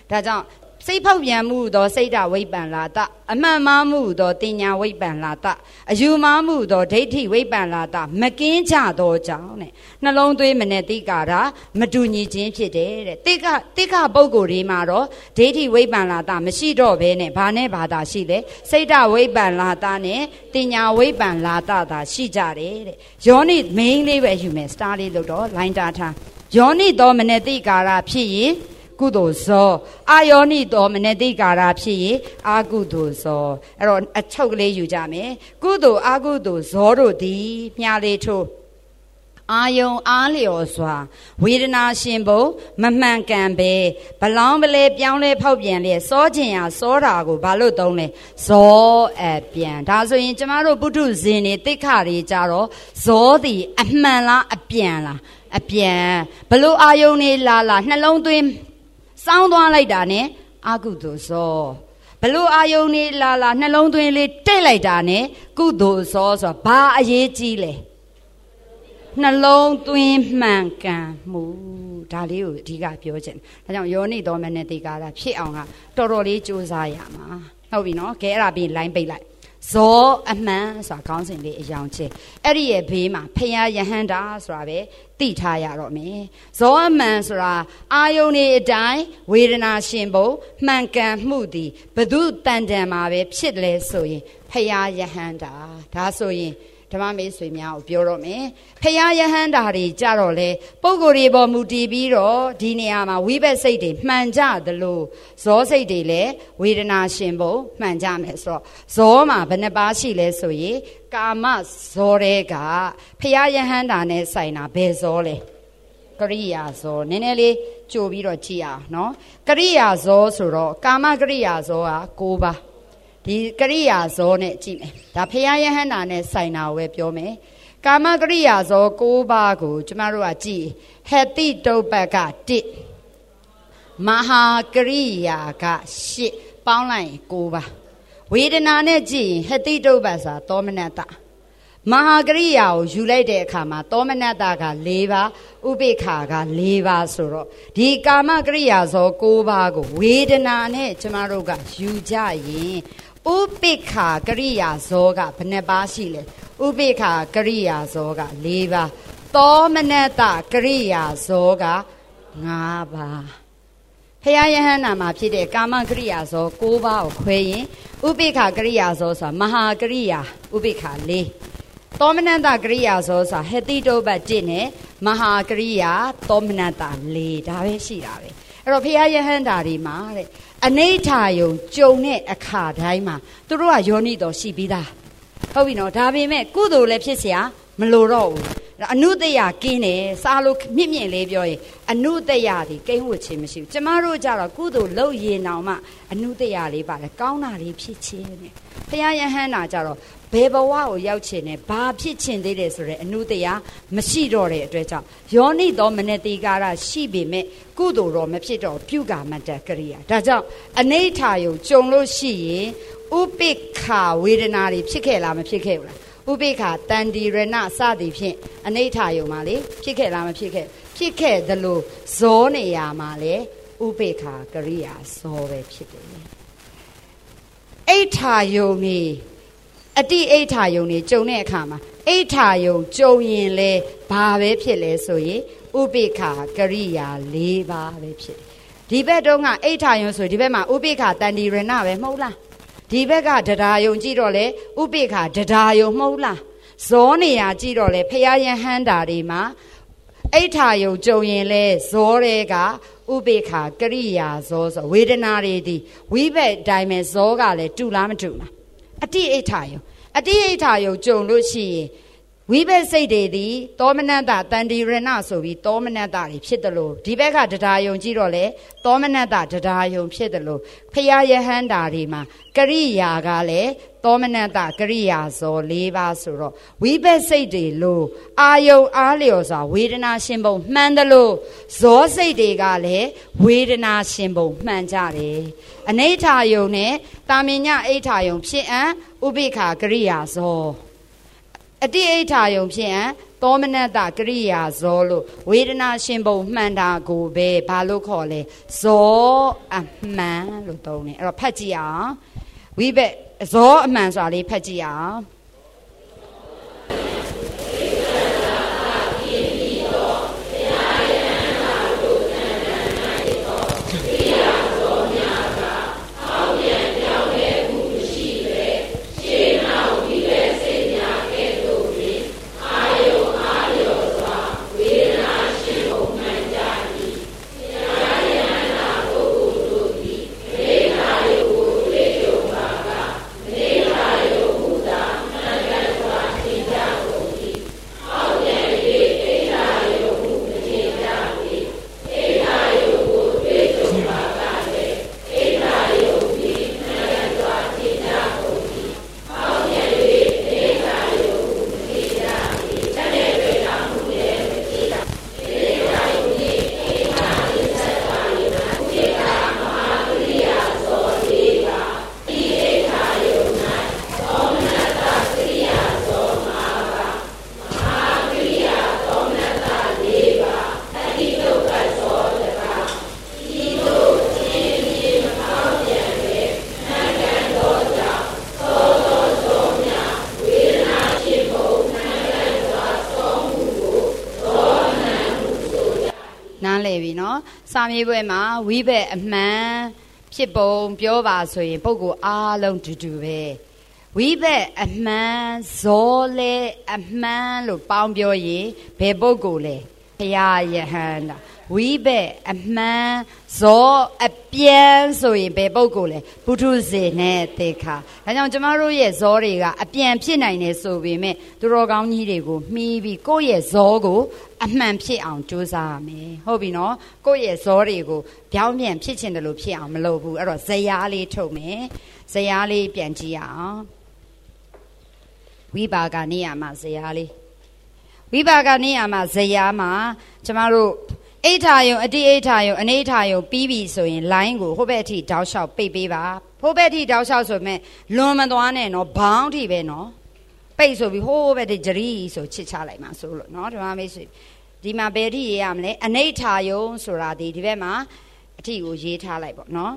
ဒါကြောင့်စိတ်ဖောက်ပြန်မှုသောစိတ်ဓာဝိပ္ပန္လာတအမှန်မှားမှုသောတင်ညာဝိပ္ပန္လာတအယူမှားမှုသောဒိဋ္ဌိဝိပ္ပန္လာတမကင်းကြသောကြောင့်တဲ့နှလုံးသွေးမနဲ့တိကာတာမတူညီခြင်းဖြစ်တယ်တဲ့တိခပုဂ္ဂိုလ်တွေမှာတော့ဒိဋ္ဌိဝိပ္ပန္လာတမရှိတော့ဘဲနဲ့ဘာနဲ့ဘာသာရှိလဲစိတ်ဓာဝိပ္ပန္လာတနဲ့တင်ညာဝိပ္ပန္လာတသာရှိကြတယ်တဲ့ယောနိမိန်းလေးပဲယူမယ်စတားလေးလို့တော့လိုင်းတာထားယောနိသောမနဲ့တိကာတာဖြစ်ရင်ကုသိုလ်ဇောအာယောနိတော်မနတိကာရဖြစ်ရင်အာကုသိုလ်ဇောအဲ့တော့အချုပ်ကလေးယူကြမယ်ကုသိုလ်အာကုသိုလ်ဇောတို့သည်မြားလေးထိုးအာယုံအားလျော်စွာဝေဒနာရှင်ဘုံမမှန်ကန်ပဲဘလောင်းပလဲပြောင်းလဲဖောက်ပြန်လဲစောခြင်းရစောတာကိုဘာလို့သုံးလဲဇောအပြန်ဒါဆိုရင်ကျမတို့ပုထုဇဉ်တွေတိခတွေကြတော့ဇောသည်အမှန်လားအပြန်လားအပြန်ဘလို့အာယုံနေလာနှလုံးသွင်းစောင်းသွားလိုက်တာနဲ့အာကုသိုလ်ဇောဘလို့အာယုံနေလာနှလုံးသွင်းလေးတိတ်လိုက်တာနဲ့ကုသိုလ်ဇောဆိုဘာအရေးကြီးလဲနှလုံးသွင်းမှန်ကန်မှုဒါလေးကိုအဓိကပြောချင်တယ်ဒါကြောင့်ယောနိသောမနတိကာရဖြစ်အောင်ကတော်တော်လေးကြိုးစားရမှာဟုတ်ပြီနော်ကဲအဲ့ဒါပြီးလိုင်းပိတ်လိုက်ဇောအမှန်ဆိုတာခေါင်းစဉ်လေးအယောင်ချဲအဲ့ဒီရဲ့ဘေးမှာဖယားယဟန္တာဆိုတာပဲသိထားရတော့မယ်ဇောအမှန်ဆိုတာအာယုန်နေအတိုင်းဝေဒနာရှင်ဘုံမှန်ကန်မှုသည်ဘု து တန်တန်မှာပဲဖြစ်လဲဆိုရင်ဖယားယဟန္တာဒါဆိုရင်ဓမ္မမေးဆွေများကိုပြောတော့မယ်ဖယားယဟန္တာတွေကြတော့လေပုဂ္ဂိုလ်တွေပေါ်မူတည်ပြီးတော့ဒီနေရာမှာဝိဘက်စိတ်တွေမှန်ကြသလိုဇောစိတ်တွေလည်းဝေဒနာရှင်ဖို့မှန်ကြမယ်ဆိုတော့ဇောမှာဘယ်နှပါရှိလဲဆိုရင်ကာမဇောတွေကဖယားယဟန္တာနဲ့ဆိုင်တာဘယ်ဇောလဲကရိယာဇောနည်းနည်းလေးကြိုပြီးတော့ကြည့်အောင်နော်ကရိယာဇောဆိုတော့ကာမကရိယာဇောက9ပါးဒီကရိယာဇောနဲ့ကြည့်မယ်ဒါဖယားယဟန္တာနဲ့ဆိုင်တာကိုပဲပြောမယ်ကာမကရိယာဇော9ပါးကိုကျမတို့ကကြည့်ဟတိတုပ္ပက1မဟာကရိယာက8ပေါင်းလိုက်ရင်9ပါးဝေဒနာနဲ့ကြည့်ရင်ဟတိတုပ္ပဆိုတာသောမနတမဟာကရိယာကိုယူလိုက်တဲ့အခါမှာသောမနတက4ပါးဥပိ္ပခာက4ပါးဆိုတော့ဒီကာမကရိယာဇော9ပါးကိုဝေဒနာနဲ့ကျမတို့ကယူကြရင်ဥပိ္ပခာကရိယာဇောကဘယ်နှပါးရှိလဲဥပိ္ပခာကရိယာဇောက4ပါးသောမနတကရိယာဇောက5ပါးဖယားယဟန္တာမှာဖြစ်တဲ့ကာမကရိယာဇော9ပါးကိုခွဲရင်ဥပိ္ပခာကရိယာဇောဆိုတာမဟာကရိယာဥပိ္ပခာ4သောမနတကရိယာဇောဆိုတာဟတိတုပ္ပ1နဲ့မဟာကရိယာသောမနတ4ဒါပဲရှိတာပဲအဲ့တော့ဖယားယဟန္တာတွေမှာတဲ့အနိဋ္ဌာယုံကြုံတဲ့အခါတိုင်းမှာသူတို့ကယောနိတော်ရှိပြီးသားဟုတ်ပြီနော်ဒါပေမဲ့ကုသိုလ်လည်းဖြစ်เสียမလိုတော့ဘူးအနုတ္တယကင်းတယ်စားလို့မြင့်မြင့်လေးပြောရင်အနုတ္တယဒီကိန်းဝတ်ခြင်းမရှိဘူးကျမတို့ကြတော့ကုသိုလ်လုပ်ရင်တောင်မှအနုတ္တယလေးပါတယ်ကောင်းတာလေးဖြစ်ခြင်းနဲ့ဖယားယဟန္တာကြတော့ဘယ်ဘဝကိုရောက်ချင်တယ်ဘာဖြစ်ချင်သေးတယ်ဆိုတဲ့အနုတ္တယမရှိတော့တဲ့အတွက်ကြောင့်ယောနိသောမနတိကာရရှိပေမဲ့ကုသိုလ်တော့မဖြစ်တော့ပြုကာမတ္တကရိယာဒါကြောင့်အနိဋ္ဌာယုံကြုံလို့ရှိရင်ဥပိ္ပခာဝေဒနာတွေဖြစ်ခဲ့လားမဖြစ်ခဲ့ဘူးလားဥပိ္ပခာတန်တိရဏစသည်ဖြင့်အနိဋ္ဌာယုံမှာလေဖြစ်ခဲ့လားမဖြစ်ခဲ့ဖြစ်ခဲ့သလိုဇောနေရာမှာလေဥပိ္ပခာကရိယာဇောပဲဖြစ်တယ်အိဋ္ဌာယုံနေအတိအိဋ္ဌာယုံနေကြုံတဲ့အခါမှာအိဋ္ဌာယုံကြုံရင်လေဘာပဲဖြစ်လဲဆိုရင်ဥပိ္ပခာကရိယာ4ပါးပဲဖြစ်တယ်ဒီဘက်တော့ကအိဋ္ဌာယုံဆိုဒီဘက်မှာဥပိ္ပခာတန်တိရဏပဲမဟုတ်လားဒီဘက်ကတရားယုံကြည့်တော့လေဥပိ္ပခာတရားယုံမဟုတ်လားဇောနေရာကြည့်တော့လေဖယားယဟန္တာတွေမှာအိဋ္ဌာယုံကြုံရင်လေဇောတွေကဥပိ္ပခာကရိယာဇောဆိုဝေဒနာတွေဒီဝိဘက်တိုင်းမဲ့ဇောကလည်းတူလားမတူလားအတိအိဋ္ဌာယုံအတိအိဋ္ဌာယုံကြုံလို့ရှိရင်ဝိဘက်စိတ်တွေသည်သောမနတတန်တိရဏဆိုပြီးသောမနတတွေဖြစ်တယ်လို့ဒီဘက်ကတရားယုံကြည့်တော့လေသောမနတတရားယုံဖြစ်တယ်လို့ဖယားယဟန္တာတွေမှာကရိယာကလည်းသောမနတကရိယာဇော4ပါးဆိုတော့ဝိဘက်စိတ်တွေလို့အာယုံအားလျော်စွာဝေဒနာရှင်ဘုံမှန်တယ်လို့ဇောစိတ်တွေကလည်းဝေဒနာရှင်ဘုံမှန်ကြတယ်အနိဋ္ဌာယုံနဲ့တာမညအိဋ္ဌာယုံဖြစ်အံဥပိ္ပခာကရိယာဇောအတိအိဋ္ဌာယုံဖြစ်အံသောမနတကရိယာဇောလို့ဝေဒနာရှင်ဘုံမှန်တာကိုပဲဘာလို့ခေါ်လဲဇောအမှန်လို့သုံးတယ်အဲ့တော့ဖတ်ကြည့်အောင်ဝိဘက်ဇောအမှန်ဆိုတာလေးဖတ်ကြည့်အောင်စာမေးပွဲမှာဝိဘက်အမှန်ဖြစ်ပုံပြောပါဆိုရင်ပုဂ္ဂိုလ်အားလုံးတူတူပဲဝိဘက်အမှန်ဇောလဲအမှန်လို့ပေါင်းပြောရင်ဘယ်ပုဂ္ဂိုလ်လဲဘုရားယဟန္တာဝိဘက်အမှန်ဇောအပြန်ဆိုရင်ဘယ်ပုဂ္ဂိုလ်လဲပုထုဇဉ်နဲ့သေခါဒါကြောင့်ကျမတို့ရဲ့ဇောတွေကအပြန်ဖြစ်နိုင်တယ်ဆိုပေမဲ့သူတော်ကောင်းကြီးတွေကိုမှီးပြီးကိုယ့်ရဲ့ဇောကိုအမှန်ဖြစ်အောင်ကြိုးစားရမယ်ဟုတ်ပြီနော်ကိုယ့်ရဲ့ဇောတွေကိုပြောင်းပြန်ဖြစ်ချင်တယ်လို့ဖြစ်အောင်မလုပ်ဘူးအဲ့တော့ဇယားလေးထုတ်မယ်ဇယားလေးပြန်ကြည့်အောင်ဝိပါကနေရမှာဇယားလေးဝိပါကနေရမှာဇယားမှာကျမတို့အိဋ္ဌာယုံအတိအိဋ္ဌာယုံအနိဋ္ဌာယုံပြီးပြီဆိုရင် line ကိုဟိုဘက်အထိတောက်လျှောက်ပိတ်ပေးပါဟိုဘက်အထိတောက်လျှောက်ဆိုမဲ့လွန်မသွားနဲ့နော်ဘောင်းထိပဲနော်ပိတ်ဆိုပြီးဟိုဘက်ထိဂျရီဆိုချစ်ချလိုက်မှာဆိုလို့နော်ဒီမှာမိတ်ဆွေဒီမှာဘယ်ထိရေးရမလဲအနိဋ္ဌာယုံဆိုတာဒီဘက်မှာအထိကိုရေးထားလိုက်ပေါ့နော်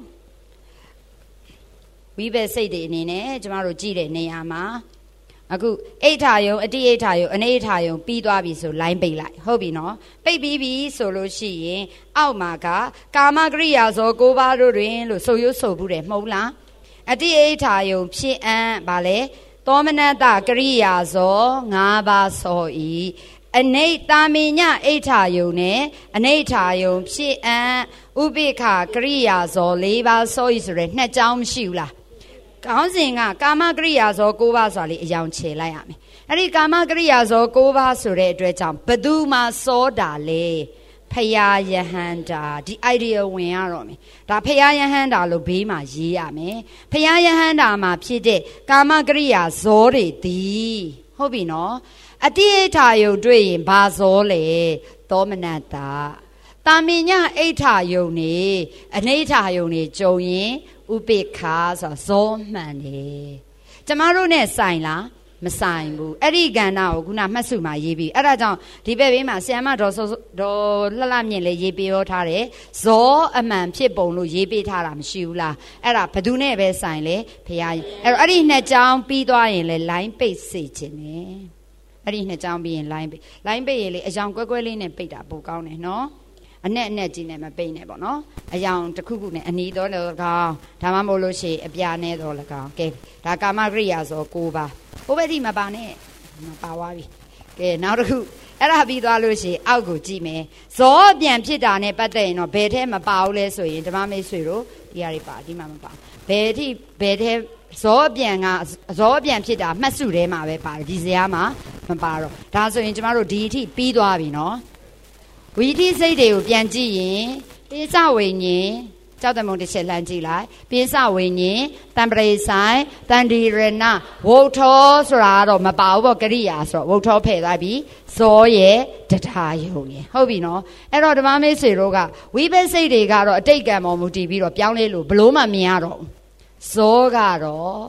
ဝိဘက်စိတ်တွေအနေနဲ့ကျမတို့ကြည့်တဲ့နေရာမှာအခုအိဋ္ဌာယုံအတိအိဋ္ဌာယုံအနိဋ္ဌာယုံပြီးသွားပြီဆို line ပိတ်လိုက်ဟုတ်ပြီနော်ပိတ်ပြီးပြီဆိုလို့ရှိရင်အောက်မှာကကာမကရိယာဇော9ပါးတို့တွင်လို့ဆိုရွဆိုဘူးတယ်မဟုတ်လားအတိအိဋ္ဌာယုံဖြစ်အံ့ဗာလဲသောမနတကရိယာဇော9ပါးဆိုဤအနိဋ္တာမိညအိဋ္ဌာယုံနဲ့အနိဋ္ဌာယုံဖြစ်အံ့ဥပိ္ပခကရိယာဇော4ပါးဆိုဤဆိုရဲနှစ်ကြောင်းမရှိဘူးလားကောင်းစဉ်ကကာမကရိယာဇော9ပါးဆိုတာလေးအယောင်ချေလိုက်ရမယ်အဲ့ဒီကာမကရိယာဇော9ပါးဆိုတဲ့အတွက်ကြောင့်ဘသူမှစောတာလေဖယားယဟန္တာဒီ idea ဝင်ရတော့မယ်ဒါဖယားယဟန္တာလို့ဘေးမှာရေးရမယ်ဖယားယဟန္တာမှာဖြစ်တဲ့ကာမကရိယာဇောတွေသည်ဟုတ်ပြီနော်အတိအိဋ္ဌာယုံတွေ့ရင်ဘာဇောလဲသောမနတတာမိညအိဋ္ဌာယုံနေအနိဋ္ဌာယုံနေကြုံရင်ဥပိ္ပခာဆိုဇောမှန်တယ်ကျမတို့ ਨੇ ဆိုင်လားမဆိုင်ဘူးအဲ့ဒီကဏ္ဍကိုခုနမှတ်စုမှာရေးပြီးအဲ့ဒါကြောင့်ဒီဘက်ဘေးမှာဆီယမဒေါ်လှလှမြင့်လေးရေးပေးထားတယ်ဇောအမှန်ဖြစ်ပုံလို့ရေးပေးထားတာမရှိဘူးလားအဲ့ဒါဘသူနဲ့ပဲဆိုင်လေဖရားအဲ့တော့အဲ့ဒီနှစ်ကြောင်းပြီးသွားရင်လေ line ပိတ်စေခြင်းနဲ့အဲ့ဒီနှစ်ကြောင်းပြီးရင် line ပိတ်ရင်လေအယောင်ကွဲကွဲလေးနဲ့ပိတ်တာပိုကောင်းတယ်နော်အနဲ့ကြီးနဲ့မပိတ်နဲ့ပေါ့နော်အယောင်တစ်ခုခုနဲ့အနီးတော့လည်းကောင်းဒါမှမဟုတ်လို့ရှိရင်အပြာနဲ့တော့လည်းကောင်းကဲဒါကာမကရိယာဆို9ပါဟိုဘက်ဒီမပါနဲ့မပါသွားပြီကဲနောက်တစ်ခုအဲ့ဒါပြီးသွားလို့ရှိရင်အောက်ကိုကြည့်မယ်ဇောပြန်ဖြစ်တာနဲ့ပတ်သက်ရင်တော့ဘယ်ထဲမပါဘူးလဲဆိုရင်ဓမ္မမိတ်ဆွေတို့ဒီဟာတွေပါဒီမှာမပါဘယ်ထဲဇောပြန်ဖြစ်တာမှတ်စုထဲမှာပဲပါတယ်ဒီဇာတ်မှာမပါတော့ဒါဆိုရင်ကျမတို့ဒီအထိပြီးသွားပြီနော်ဝိသိစိတ်တွေကိုပြန်ကြည့်ရင်ပိစဝိညာဉ်ကြောက်တမုံတစ်ချက်လှမ်းကြည့်လိုက်ပိစဝိညာဉ်တံပရိဆိုင်တန်ဒီရဏဝုထောဆိုတာတော့မပါဘူးပေါ့ကရိယာဆိုတော့ဝုထောဖယ်သွားပြီဇောရဲ့တထာယုံရဲ့ဟုတ်ပြီနော်အဲ့တော့ဓမ္မမိတ်ဆွေတို့ကဝိပဿစိတ်တွေကတော့အတိတ်ကံပေါ်မူတည်ပြီးတော့ပြောင်းလဲလို့ဘလို့မှမြင်ရတော့ဇောကတော့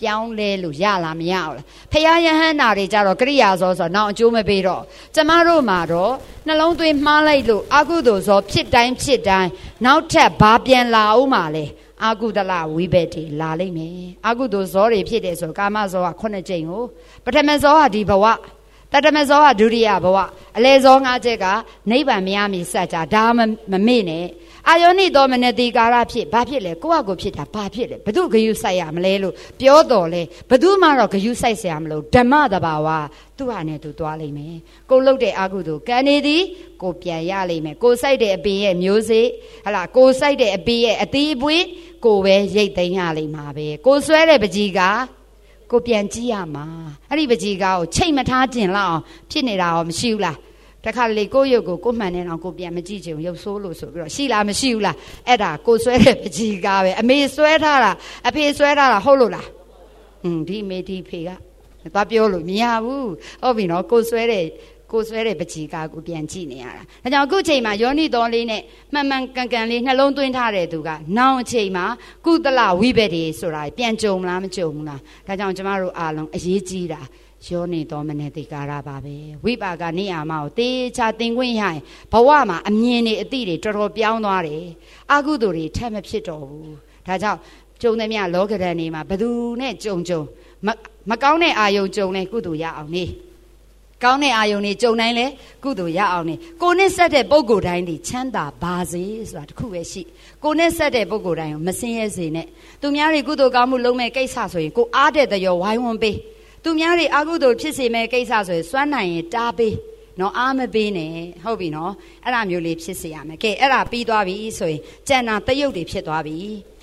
ပြောင်းလဲလို့ရလားမရဘူးလားဖယားယဟန္တာတွေကြတော့ကရိယာဇောဆိုတော့နောက်အကျိုးမပေးတော့ကျမတို့မှာတော့နှလုံးသွင်းမှားလိုက်လို့အကုသိုလ်ဇောဖြစ်တိုင်းနောက်ထပ်ဘာပြန်လာအောင်မလဲအာကုသလဝိဘက်တွေလာလိမ့်မယ်အာကုသိုလ်ဇောတွေဖြစ်တယ်ဆိုကာမဇောက9ကြိမ်ကိုပထမဇောကဒီဘဝတတမဇောကဒုတိယဘဝအလေဇော5ချက်ကနိဗ္ဗာန်မရမီစัจ जा ဒါမမေ့နဲ့အာယောနိသောမနတိကာရဖြစ်ဘာဖြစ်လဲကိုယ့်အကိုဖြစ်တာဘာဖြစ်လဲဘသူဂယုစိုက်ရမလဲလို့ပြောတော်လဲဘသူမှတော့ဂယုစိုက်เสียမလို့ဓမ္မတဘာဝသူ့ဟာနဲ့သူသွားလိမ့်မယ်ကိုလှုပ်တဲ့အကုသိုလ်ကံနေသည်ကိုပြန်ရလိမ့်မယ်ကိုစိုက်တဲ့အပင်ရဲ့မျိုးစေ့ဟလာကိုစိုက်တဲ့အပင်ရဲ့အသီးအပွေးကိုပဲရိတ်သိမ်းရလိမ့်မှာပဲကိုဆွဲတဲ့ပကြီးကကိုပြန်ကြည့်ရမှာအဲ့ဒီပကြီးကားကိုချိတ်မထားခြင်းလောက်အောင်ဖြစ်နေတာရောမရှိဘူးလားတခါလေကိုရုပ်ကိုမှန်နေအောင်ကိုပြန်မကြည့်ချင်ရုပ်ဆိုးလို့ဆိုပြီးတော့ရှိလားမရှိဘူးလားအဲ့ဒါကိုဆွဲတဲ့ပကြီးကားပဲအမေဆွဲထားတာအဖေဆွဲထားတာဟုတ်လို့လားဒီအမေဒီဖေကသွားပြောလို့မရဘူးဟုတ်ပြီနော်ကိုဆွဲတဲ့ပကြီးကားကိုပြန်ကြည့်နေရတာဒါကြောင့်အခုချိန်မှာယောနိတော်လေးနဲ့မှန်မှန်ကန်ကန်လေးနှလုံးသွင်းထားတဲ့သူကနောက်အချိန်မှာကုသလဝိဘက်တွေဆိုတာပြန်ကြုံမလားမကြုံဘူးလားဒါကြောင့်ကျမတို့အားလုံးအရေးကြီးတာယောနိတော်မနတိကာရပါပဲဝိပါကနေအာမကိုတေချာသင်ခွင့်ရရင်ဘဝမှာအမြင်တွေအသည့်တွေတော်တော်ပြောင်းသွားတယ်အကုသိုလ်တွေထပ်မဖြစ်တော့ဘူးဒါကြောင့်ကြုံသမျှလောကဓာတ်နေမှာဘယ်သူနဲ့ကြုံမကောင်းတဲ့အာယုံကြုံတဲ့ကုသိုလ်ရအောင်နေကောင်းတဲ့အာယုန်တွေကြုံတိုင်းလဲကုသိုလ်ရအောင်နေကိုနဲ့ဆက်တဲ့ပုဂ္ဂိုလ်တိုင်းဒီချမ်းသာပါစေဆိုတာတခုပဲရှိကိုနဲ့ဆက်တဲ့ပုဂ္ဂိုလ်တိုင်းကိုမစင်းရဲစေနဲ့သူများတွေကုသိုလ်ကောင်းမှုလုပ်မဲ့ကိစ္စဆိုရင်ကိုအားတဲ့တရောဝိုင်းဝန်းပေးသူများတွေအကုသိုလ်ဖြစ်စေမဲ့ကိစ္စဆိုရင်စွမ်းနိုင်ရင်တားပေးနော်အားမပေးနဲ့ဟုတ်ပြီနော်အဲ့ဒါမျိုးလေးဖြစ်စေရမယ်ကဲအဲ့ဒါပြီးသွားပြီဆိုရင်ကြံတာတရုပ်တွေဖြစ်သွားပြီ